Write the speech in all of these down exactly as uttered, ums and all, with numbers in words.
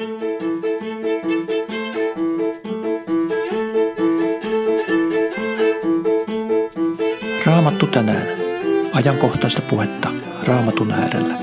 Raamattu tänään. Ajankohtaista puhetta Raamatun äärellä.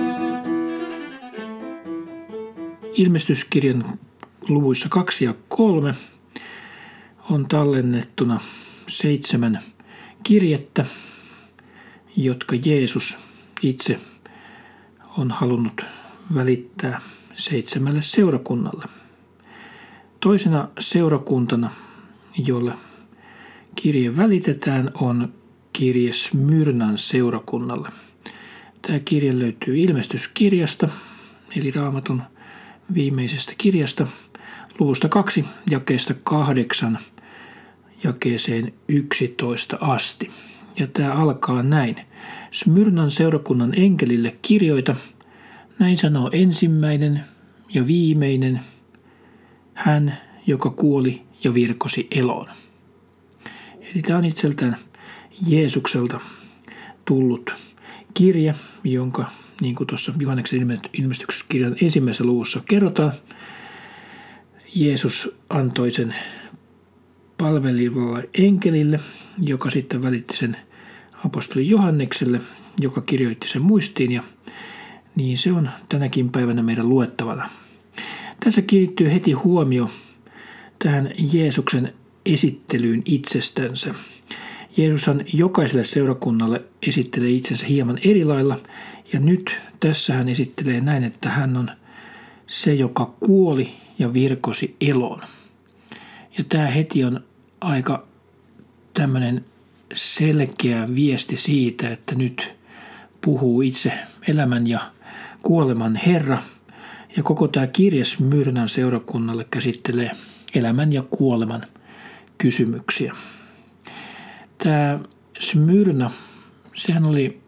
Ilmestyskirjan luvuissa kaksi ja kolme on tallennettuna seitsemän kirjettä, jotka Jeesus itse on halunnut välittää seitsemälle seurakunnalle. Toisena seurakuntana, jolle kirje välitetään, on kirje Smyrnan seurakunnalle. Tämä kirje löytyy ilmestyskirjasta, eli Raamatun viimeisestä kirjasta, luvusta kaksi, jakeesta kahdeksan, jakeeseen yksitoista asti. Ja tämä alkaa näin. Smyrnan seurakunnan enkelille kirjoita, näin sanoo ensimmäinen ja viimeinen, hän, joka kuoli ja virkosi eloon. Eli tämä on itseltään Jeesukselta tullut kirje, jonka, niin kuin tuossa Johanneksen ilmestyskirjan ensimmäisessä luvussa kerrotaan, Jeesus antoi sen palvelijalle enkelille, joka sitten välitti sen apostoli Johannekselle, joka kirjoitti sen muistiin, ja niin se on tänäkin päivänä meidän luettavana. Tässä kiinnittyy heti huomio tähän Jeesuksen esittelyyn itsestänsä. Jeesushan jokaiselle seurakunnalle esittelee itsensä hieman eri lailla, ja nyt tässä hän esittelee näin, että hän on se, joka kuoli ja virkosi eloon. Ja tämä heti on aika tämmöinen selkeä viesti siitä, että nyt puhuu itse elämän ja kuoleman Herra, ja koko tämä kirje Smyrnan seurakunnalle käsittelee elämän ja kuoleman kysymyksiä. Tämä Smyrna, sehän oli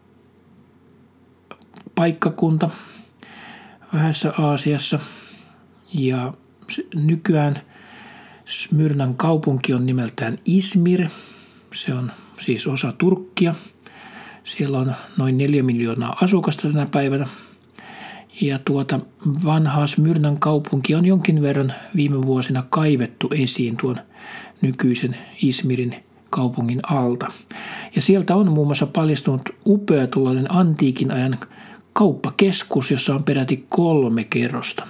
paikkakunta vähässä Aasiassa, ja nykyään Smyrnan kaupunki on nimeltään Izmir. Se on siis osa Turkkia. Siellä on noin neljä miljoonaa asukasta tänä päivänä. Ja tuota vanhaa Smyrnan kaupunki on jonkin verran viime vuosina kaivettu esiin tuon nykyisen Izmirin kaupungin alta. Ja sieltä on muun muassa paljastunut upea tuollainen antiikin ajan kauppakeskus, jossa on peräti kolme kerrosta.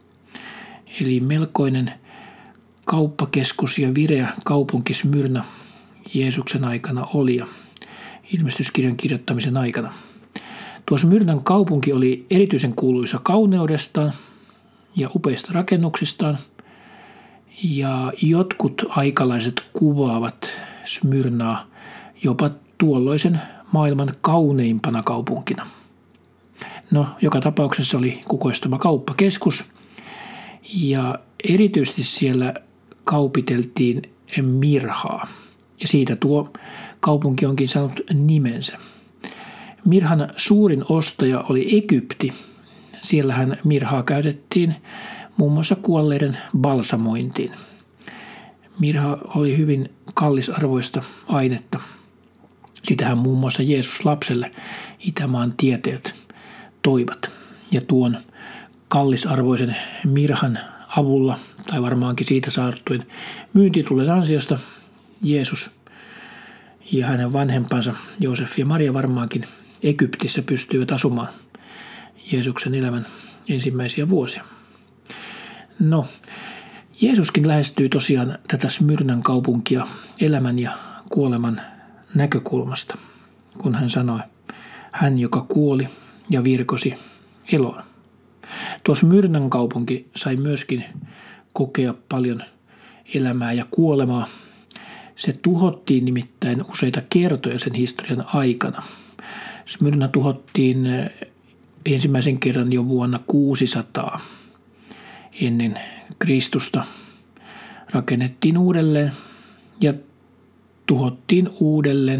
Eli melkoinen kauppakeskus ja vireä kaupunki Smyrna Jeesuksen aikana oli ja ilmestyskirjan kirjoittamisen aikana. Tuo Smyrnan kaupunki oli erityisen kuuluisa kauneudestaan ja upeista rakennuksistaan, ja jotkut aikalaiset kuvaavat Smyrnaa jopa tuolloisen maailman kauneimpana kaupunkina. No, joka tapauksessa oli kukoistava kauppakeskus, ja erityisesti siellä kaupiteltiin mirhaa, ja siitä tuo kaupunki onkin saanut nimensä. Mirhan suurin ostaja oli Egypti. Siellähän mirhaa käytettiin muun muassa kuolleiden balsamointiin. Mirha oli hyvin kallisarvoista ainetta. Sitähän muun muassa Jeesus lapselle Itämaan tieteet toivat. Ja tuon kallisarvoisen mirhan avulla, tai varmaankin siitä saatuin myyntitulen ansiosta, Jeesus ja hänen vanhempansa Joosef ja Maria varmaankin Egyptissä pystyivät asumaan Jeesuksen elämän ensimmäisiä vuosia. No, Jeesuskin lähestyy tosiaan tätä Smyrnan kaupunkia elämän ja kuoleman näkökulmasta, kun hän sanoi, hän joka kuoli ja virkosi eloon. Tuo Smyrnan kaupunki sai myöskin kokea paljon elämää ja kuolemaa. Se tuhottiin nimittäin useita kertoja sen historian aikana. Smyrna tuhottiin ensimmäisen kerran jo vuonna kuusisataa ennen Kristusta. Rakennettiin uudelleen ja tuhottiin uudelleen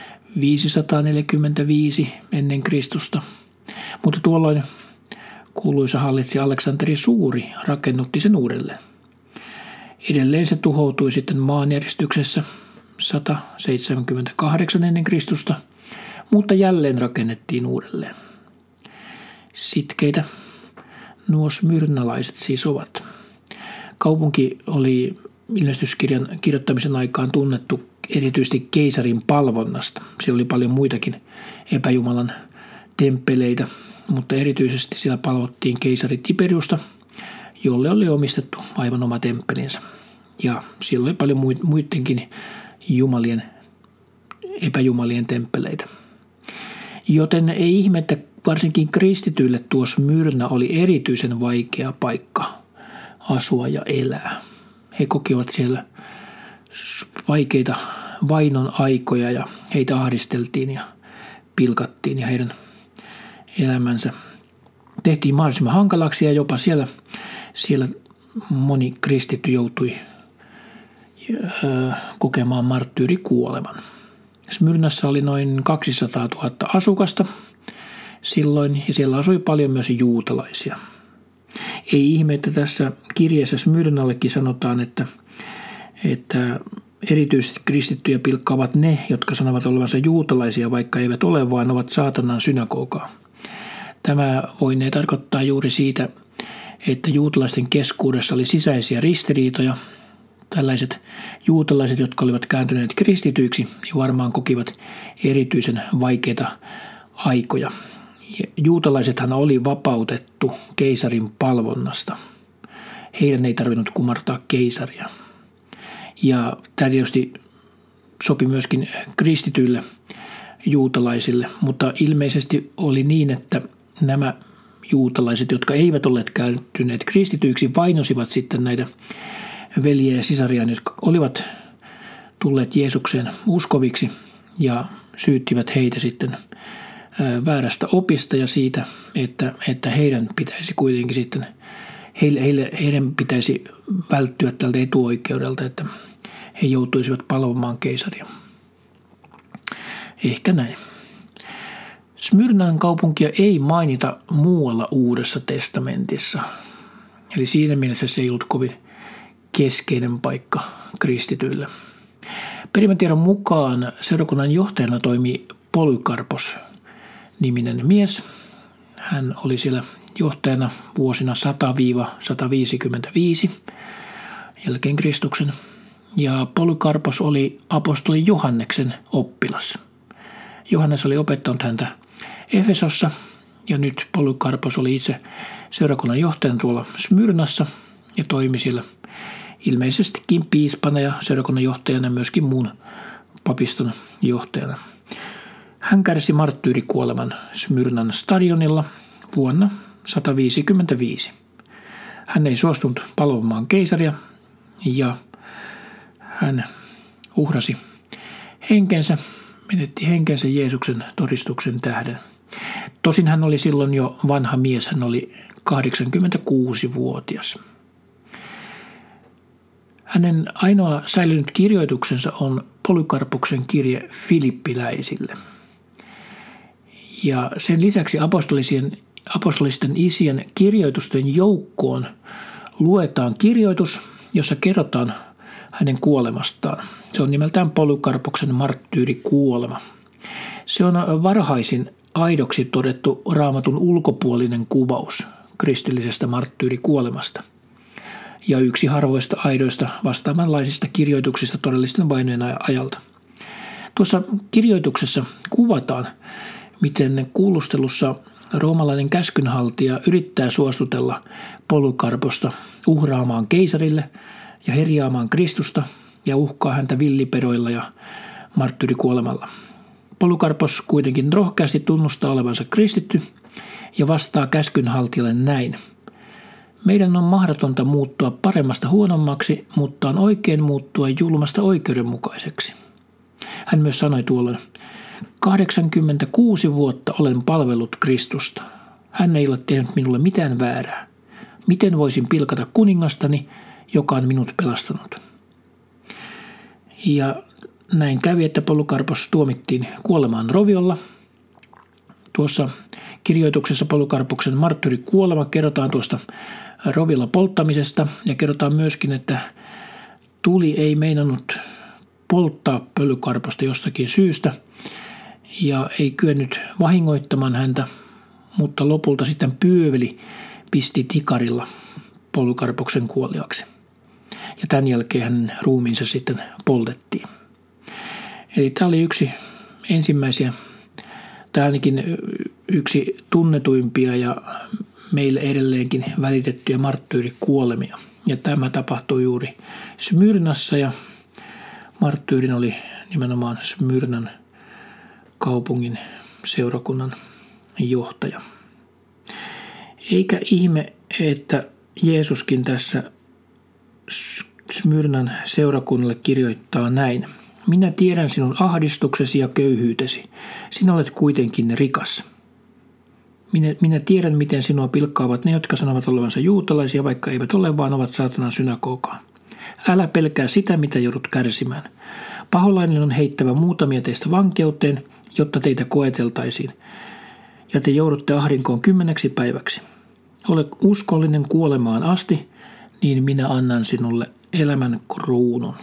viisisataaneljäkymmentäviisi ennen Kristusta. Mutta tuolloin kuuluisa hallitsija Aleksanteri Suuri rakennutti sen uudelleen. Edelleen se tuhoutui sitten maanjäristyksessä sata seitsemänkymmentäkahdeksan ennen Kristusta, mutta jälleen rakennettiin uudelleen. Sitkeitä nuo smyrnalaiset siis ovat? Kaupunki oli ilmestyskirjan kirjoittamisen aikaan tunnettu erityisesti keisarin palvonnasta. Siellä oli paljon muitakin epäjumalan temppeleitä, mutta erityisesti siellä palvottiin keisari Tiberiusta, jolle oli omistettu aivan oma temppelinsä. Ja siellä oli paljon muidenkin jumalien, epäjumalien temppeleitä. Joten ei ihme, että varsinkin kristityille tuo Smyrna oli erityisen vaikea paikka asua ja elää. He kokivat siellä vaikeita vainon aikoja ja heitä ahdisteltiin ja pilkattiin ja heidän elämänsä tehtiin mahdollisimman hankalaksi ja jopa siellä, siellä moni kristitty joutui kokemaan marttyyrikuoleman. Smyrnassa oli noin kaksisataatuhatta asukasta silloin ja siellä asui paljon myös juutalaisia. Ei ihme, että tässä kirjeessä Smyrnallekin sanotaan, että, että erityisesti kristittyjä pilkkaavat ne, jotka sanovat olevansa juutalaisia, vaikka eivät ole, vaan ovat saatanan synagogaa. Tämä voinee tarkoittaa juuri siitä, että juutalaisten keskuudessa oli sisäisiä ristiriitoja. Tällaiset juutalaiset, jotka olivat kääntyneet kristityiksi, varmaan kokivat erityisen vaikeita aikoja. Juutalaisethan oli vapautettu keisarin palvonnasta. Heidän ei tarvinnut kumartaa keisaria. Ja tämä tietysti sopi myöskin kristityille juutalaisille, mutta ilmeisesti oli niin, että nämä juutalaiset, jotka eivät olleet kääntyneet kristityiksi, vainosivat sitten näitä veljiä ja sisariaan, jotka olivat tulleet Jeesukseen uskoviksi ja syyttivät heitä sitten väärästä opista ja siitä, että, että heidän pitäisi kuitenkin sitten, heille, heille, heidän pitäisi välttyä tältä etuoikeudelta, että he joutuisivat palvomaan keisaria. Ehkä näin. Smyrnan kaupunkia ei mainita muualla Uudessa testamentissa. Eli siinä mielessä se ei ollut kovin keskeinen paikka kristityille. Perimätiedon mukaan seurakunnan johtajana toimi Polykarpos-niminen mies. Hän oli siellä johtajana vuosina sata sata viisikymmentäviisi jälkeen Kristuksen. Ja Polykarpos oli apostoli Johanneksen oppilas. Johannes oli opettanut häntä Efesossa ja nyt Polykarpos oli itse seurakunnan johtajana tuolla Smyrnassa ja toimi siellä ilmeisestikin piispana ja seurakunnan johtajana ja myöskin muun papiston johtajana. Hän kärsi marttyyrikuoleman Smyrnan stadionilla vuonna sata viisikymmentäviisi. Hän ei suostunut palvomaan keisaria ja hän uhrasi henkensä, menetti henkensä Jeesuksen todistuksen tähden. Tosin hän oli silloin jo vanha mies, hän oli kahdeksankymmentäkuusivuotias. Hänen ainoa säilynyt kirjoituksensa on Polykarpoksen kirje Filippiläisille. Ja sen lisäksi apostolisten isien kirjoitusten joukkoon luetaan kirjoitus, jossa kerrotaan hänen kuolemastaan. Se on nimeltään Polykarpoksen marttyyrikuolema. Se on varhaisin aidoksi todettu Raamatun ulkopuolinen kuvaus kristillisestä marttyyrikuolemasta ja yksi harvoista aidoista vastaavanlaisista kirjoituksista todellisten vainojen ajalta. Tuossa kirjoituksessa kuvataan, miten kuulustelussa roomalainen käskynhaltija yrittää suostutella Polykarposta uhraamaan keisarille ja herjaamaan Kristusta ja uhkaa häntä villiperoilla ja marttyyrikuolemalla. Polykarpos kuitenkin rohkeasti tunnustaa olevansa kristitty ja vastaa käskynhaltijalle näin. Meidän on mahdotonta muuttua paremmasta huonommaksi, mutta on oikein muuttua julmasta oikeudenmukaiseksi. Hän myös sanoi tuolloin, kahdeksankymmentäkuusi vuotta olen palvellut Kristusta. Hän ei ole tehnyt minulle mitään väärää. Miten voisin pilkata kuningastani, joka on minut pelastanut? Ja näin kävi, että Polykarpos tuomittiin kuolemaan roviolla. Tuossa kirjoituksessa Polykarpoksen marttyyrikuolema kerrotaan tuosta rovilla polttamisesta ja kerrotaan myöskin, että tuli ei meinannut polttaa Polykarposta jostakin syystä ja ei kyennyt vahingoittamaan häntä, mutta lopulta sitten pyöveli pisti tikarilla Polykarpoksen kuoliaksi. Ja tämän jälkeen hänen ruumiinsa sitten poltettiin. Eli tämä oli yksi ensimmäisiä, tai ainakin yksi tunnetuimpia ja meille edelleenkin välitettyjä marttyyrikuolemia. Ja tämä tapahtui juuri Smyrnassa ja marttyyrin oli nimenomaan Smyrnan kaupungin seurakunnan johtaja. Eikä ihme, että Jeesuskin tässä Smyrnan seurakunnalle kirjoittaa näin. Minä tiedän sinun ahdistuksesi ja köyhyytesi. Sinä olet kuitenkin rikas. Minä, minä tiedän, miten sinua pilkkaavat ne, jotka sanovat olevansa juutalaisia, vaikka eivät ole, vaan ovat saatanan synagogaa. Älä pelkää sitä, mitä joudut kärsimään. Paholainen on heittävä muutamia teistä vankeuteen, jotta teitä koeteltaisiin, ja te joudutte ahdinkoon kymmeneksi päiväksi. Ole uskollinen kuolemaan asti, niin minä annan sinulle elämän kruunun.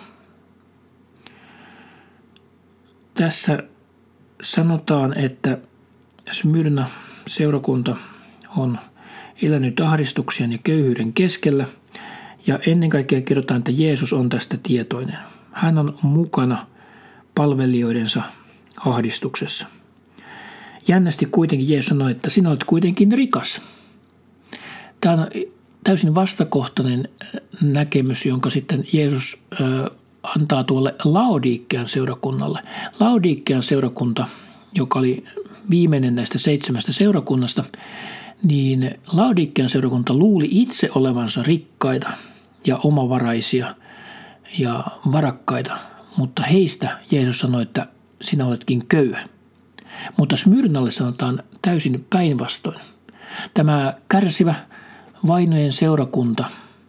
Tässä sanotaan, että Smyrna seurakunta on elänyt ahdistuksien ja köyhyyden keskellä, ja ennen kaikkea kerrotaan, että Jeesus on tästä tietoinen. Hän on mukana palvelijoidensa ahdistuksessa. Jännästi kuitenkin Jeesus sanoi, että sinä olet kuitenkin rikas. Tämä on täysin vastakohtainen näkemys, jonka sitten Jeesus antaa tuolle Laodiikkean seurakunnalle. Laodiikkean seurakunta, joka oli viimeinen näistä seitsemästä seurakunnasta, niin Laodiikkean seurakunta luuli itse olevansa rikkaita ja omavaraisia ja varakkaita, mutta heistä Jeesus sanoi, että sinä oletkin köyhä. Mutta Smyrnalle sanotaan täysin päinvastoin. Tämä kärsivä vainojen seurakunta,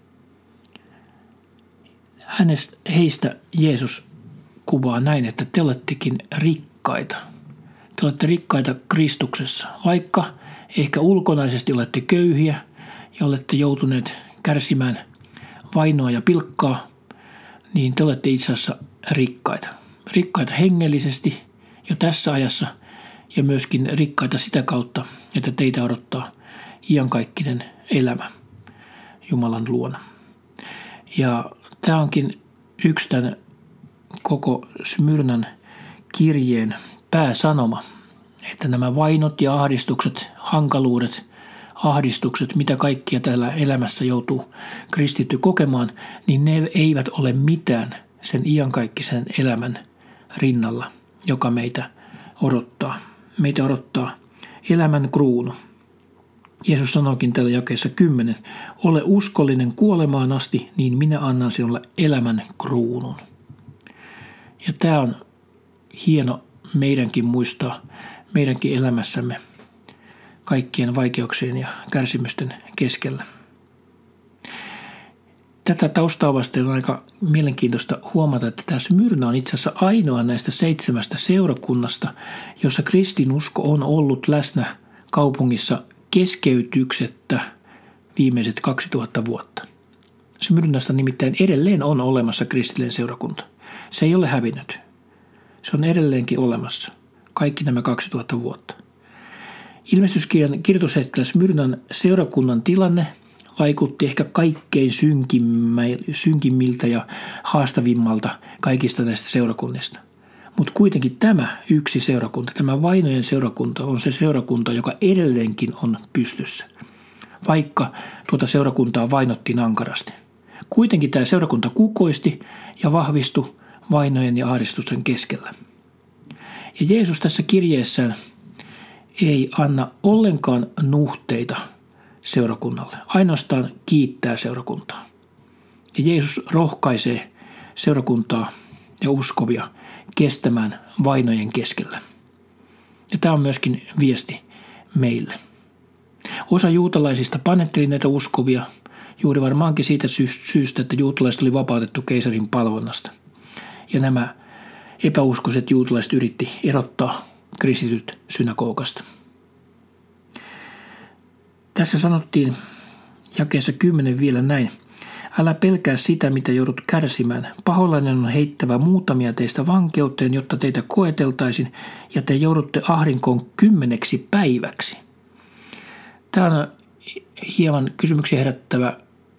hänestä, heistä Jeesus kuvaa näin, että te olettekin rikkaita. Te olette rikkaita Kristuksessa, vaikka ehkä ulkonaisesti olette köyhiä ja olette joutuneet kärsimään vainoa ja pilkkaa, niin te olette itse asiassa rikkaita. Rikkaita hengellisesti jo tässä ajassa ja myöskin rikkaita sitä kautta, että teitä odottaa iankaikkinen elämä Jumalan luona. Ja tämä onkin yksi tämän koko Smyrnan kirjeen pääsanoma, että nämä vainot ja ahdistukset, hankaluudet, ahdistukset, mitä kaikkia täällä elämässä joutuu kristitty kokemaan, niin ne eivät ole mitään sen iankaikkisen elämän rinnalla, joka meitä odottaa. Meitä odottaa elämän kruunu. Jeesus sanoikin täällä jakeessa kymmenen, ole uskollinen kuolemaan asti, niin minä annan sinulle elämän kruunun. Ja tämä on hieno meidänkin muistaa, meidänkin elämässämme kaikkien vaikeuksien ja kärsimysten keskellä. Tätä taustaa vasten on aika mielenkiintoista huomata, että tämä Smyrna on itse asiassa ainoa näistä seitsemästä seurakunnasta, jossa kristinusko on ollut läsnä kaupungissa keskeytyksettä viimeiset kaksituhatta vuotta. Smyrnassa nimittäin edelleen on olemassa kristillinen seurakunta. Se ei ole hävinnyt. Se on edelleenkin olemassa. Kaikki nämä kaksituhatta vuotta. Ilmestyskirjan kirjoitushetkellä Smyrnan seurakunnan tilanne vaikutti ehkä kaikkein synkimmiltä ja haastavimmalta kaikista näistä seurakunnista. Mutta kuitenkin tämä yksi seurakunta, tämä vainojen seurakunta on se seurakunta, joka edelleenkin on pystyssä, vaikka tuota seurakuntaa vainottiin ankarasti. Kuitenkin tämä seurakunta kukoisti ja vahvistui vainojen ja ahdistusten keskellä. Ja Jeesus tässä kirjeessään ei anna ollenkaan nuhteita seurakunnalle, ainoastaan kiittää seurakuntaa. Ja Jeesus rohkaisee seurakuntaa ja uskovia kestämään vainojen keskellä. Ja tämä on myöskin viesti meille. Osa juutalaisista panetteli näitä uskovia juuri varmaankin siitä syystä, että juutalaiset oli vapautettu keisarin palvonnasta. Ja nämä epäuskoiset juutalaiset yritti erottaa kristityt synagogasta. Tässä sanottiin jakeessa kymmenen vielä näin. Älä pelkää sitä, mitä joudut kärsimään. Paholainen on heittävä muutamia teistä vankeuteen, jotta teitä koeteltaisiin, ja te joudutte ahdinkoon kymmeneksi päiväksi. Tämä on hieman kysymyksiä herättävä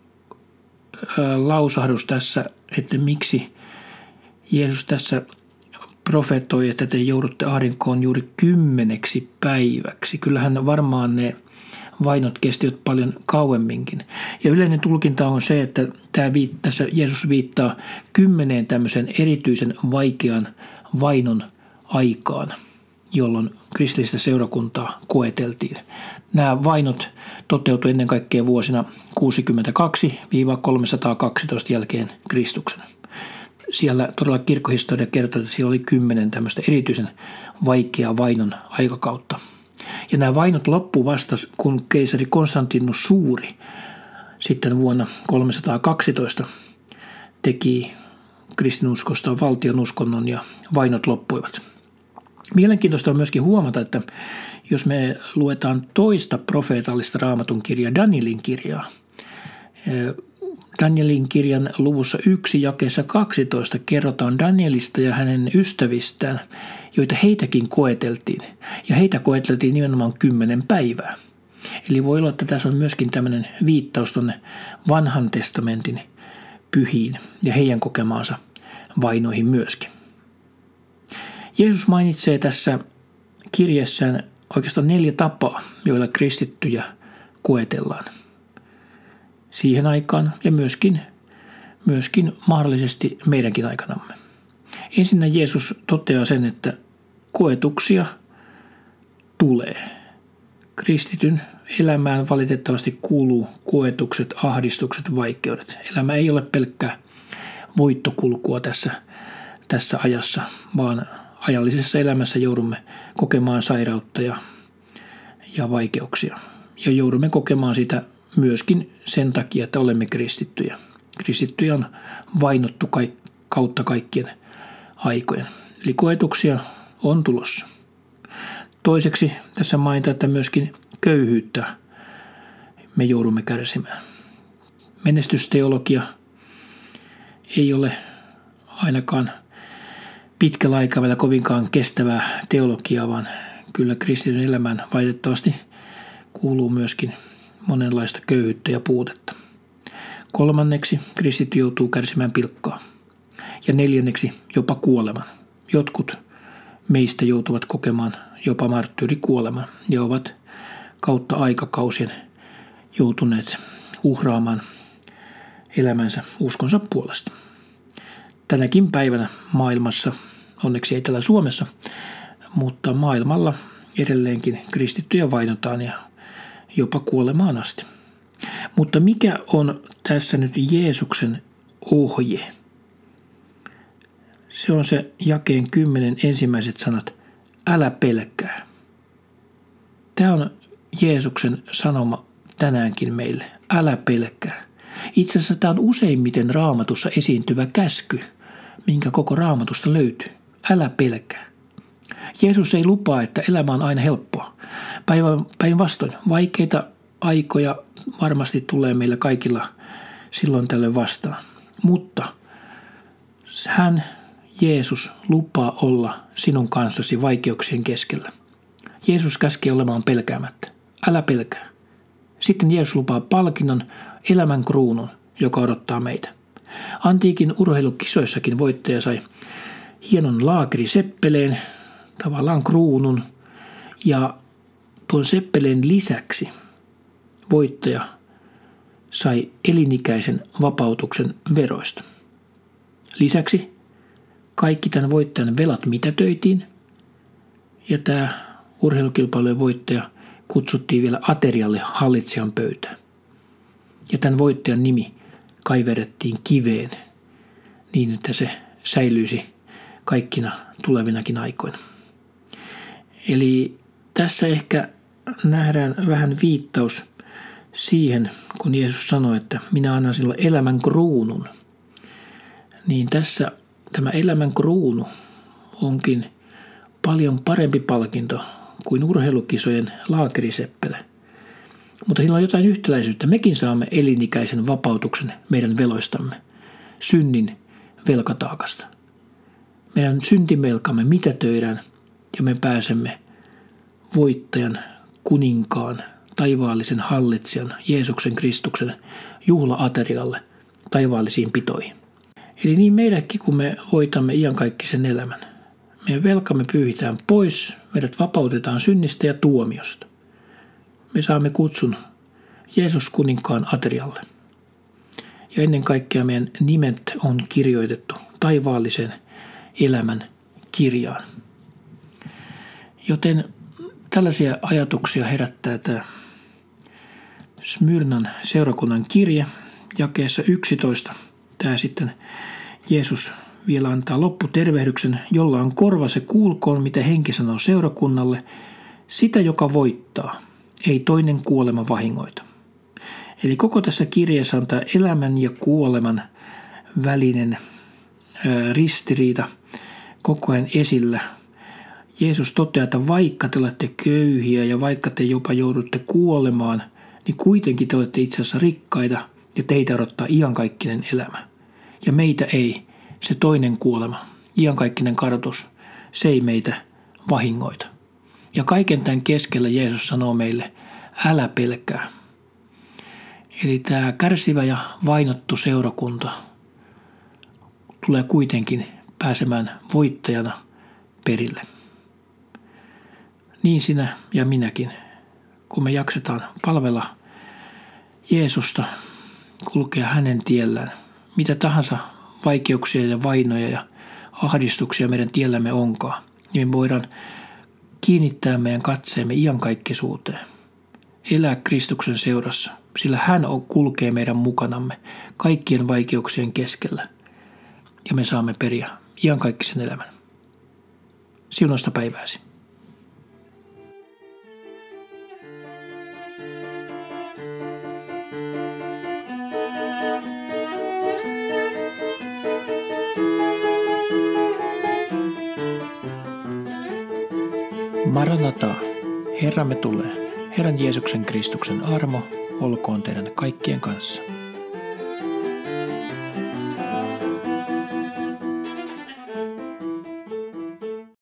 lausahdus tässä, että miksi Jeesus tässä profetoi, että te joudutte ahdinkoon juuri kymmeneksi päiväksi. Kyllähän varmaan ne vainot kestivät paljon kauemminkin. Ja yleinen tulkinta on se, että tämä viit, tässä Jeesus viittaa kymmeneen tämmöisen erityisen vaikean vainon aikaan, jolloin kristillistä seurakuntaa koeteltiin. Nämä vainot toteutuivat ennen kaikkea vuosina kuusikymmentäkaksi kolmesataakaksitoista jälkeen Kristuksen. Siellä todella kirkkohistoria kertoo, että siellä oli kymmenen tämmöistä erityisen vaikeaa vainon aikakautta. Ja nämä vainot loppu vasta, kun keisari Konstantinus Suuri sitten vuonna kolmesataakaksitoista teki kristinuskosta valtion uskonnon ja vainot loppuivat. Mielenkiintoista on myöskin huomata, että jos me luetaan toista profeetallista raamatun kirjaa, Danielin kirjaa, Danielin kirjan luvussa yksi jakeessa kaksitoista kerrotaan Danielista ja hänen ystävistään, joita heitäkin koeteltiin. Ja heitä koeteltiin nimenomaan kymmenen päivää. Eli voi olla, että tässä on myöskin tämmöinen viittaus tuonne vanhan testamentin pyhiin ja heidän kokemaansa vainoihin myöskin. Jeesus mainitsee tässä kirjeessään oikeastaan neljä tapaa, joilla kristittyjä koetellaan siihen aikaan ja myöskin, myöskin mahdollisesti meidänkin aikanamme. Ensinnä Jeesus toteaa sen, että koetuksia tulee. Kristityn elämään valitettavasti kuuluu koetukset, ahdistukset, vaikeudet. Elämä ei ole pelkkää voittokulkua tässä, tässä ajassa, vaan ajallisessa elämässä joudumme kokemaan sairautta ja, ja vaikeuksia. Ja joudumme kokemaan sitä myöskin sen takia, että olemme kristittyjä. Kristittyjä on vainottu kaik- kautta kaikkien aikojen. Eli koetuksia on tulossa. Toiseksi tässä mainitaan, että myöskin köyhyyttä me joudumme kärsimään. Menestysteologia ei ole ainakaan pitkällä aikavälillä kovinkaan kestävää teologiaa, vaan kyllä kristityn elämään valitettavasti kuuluu myöskin monenlaista köyhyyttä ja puutetta. Kolmanneksi kristitty joutuu kärsimään pilkkaa. Ja neljänneksi jopa kuoleman. Jotkut meistä joutuvat kokemaan jopa marttyyrikuoleman ja ovat kautta aikakausien joutuneet uhraamaan elämänsä uskonsa puolesta. Tänäkin päivänä maailmassa, onneksi ei täällä Suomessa, mutta maailmalla edelleenkin kristittyjä vainotaan ja jopa kuolemaan asti. Mutta mikä on tässä nyt Jeesuksen ohje? Se on se jakeen kymmenen ensimmäiset sanat, älä pelkää. Tämä on Jeesuksen sanoma tänäänkin meille, älä pelkää. Itse asiassa tämä on useimmiten Raamatussa esiintyvä käsky, minkä koko Raamatusta löytyy. Älä pelkää. Jeesus ei lupaa, että elämä on aina helppoa. Päinvastoin, vaikeita aikoja varmasti tulee meillä kaikilla silloin tällöin vastaan. Mutta hän, Jeesus, lupaa olla sinun kanssasi vaikeuksien keskellä. Jeesus käskee olemaan pelkäämättä. Älä pelkää. Sitten Jeesus lupaa palkinnon, elämän kruunun, joka odottaa meitä. Antiikin urheilukisoissakin voittaja sai hienon laakeriseppeleen, tavallaan kruunun, ja tuon seppeleen lisäksi voittaja sai elinikäisen vapautuksen veroista. Lisäksi kaikki tämän voittajan velat mitätöitiin, ja tämä urheilukilpailujen voittaja kutsuttiin vielä aterialle hallitsijan pöytään. Ja tämän voittajan nimi kaiverrettiin kiveen niin, että se säilyisi kaikkina tulevinakin aikoina. Eli tässä ehkä nähdään vähän viittaus siihen, kun Jeesus sanoi, että minä annan sinulle elämän kruunun. Niin tässä tämä elämän kruunu onkin paljon parempi palkinto kuin urheilukisojen laakeriseppele. Mutta sillä on jotain yhtäläisyyttä. Mekin saamme elinikäisen vapautuksen meidän veloistamme, synnin velkataakasta. Meidän syntimelkamme mitätöidään ja me pääsemme voittajan kuninkaan taivaallisen hallitsijan Jeesuksen Kristuksen juhla-aterialle, taivaallisiin pitoihin. Eli niin meidänkin, kun me voitamme iankaikkisen elämän. Meidän velkamme pyyhitään pois, meidät vapautetaan synnistä ja tuomiosta. Me saamme kutsun Jeesus kuninkaan aterialle. Ja ennen kaikkea meidän nimet on kirjoitettu taivaallisen elämän kirjaan. Joten tällaisia ajatuksia herättää tämä Smyrnan seurakunnan kirje jakeessa yksitoista. Tämä sitten Jeesus vielä antaa lopputervehdyksen, jolla on korva se kuulkoon, mitä henki sanoo seurakunnalle, sitä joka voittaa, ei toinen kuolema vahingoita. Eli koko tässä kirjeessä on tämä elämän ja kuoleman välinen ää, ristiriita koko ajan esillä. Jeesus toteaa, että vaikka te olette köyhiä ja vaikka te jopa joudutte kuolemaan, niin kuitenkin te olette itse asiassa rikkaita ja teitä odottaa iankaikkinen elämä. Ja meitä ei, se toinen kuolema, iankaikkinen kadotus, se ei meitä vahingoita. Ja kaiken tämän keskellä Jeesus sanoo meille, älä pelkää. Eli tämä kärsivä ja vainottu seurakunta tulee kuitenkin pääsemään voittajana perille. Niin sinä ja minäkin, kun me jaksetaan palvella Jeesusta, kulkea hänen tiellään, mitä tahansa vaikeuksia ja vainoja ja ahdistuksia meidän tiellämme onkaan, niin me voidaan kiinnittää meidän katseemme iankaikkisuuteen, elää Kristuksen seurassa, sillä hän kulkee meidän mukanamme kaikkien vaikeuksien keskellä ja me saamme periä iankaikkisen elämän. Siunosta päivääsi. Maranatha, Herramme tulee. Herran Jeesuksen Kristuksen armo olkoon teidän kaikkien kanssa.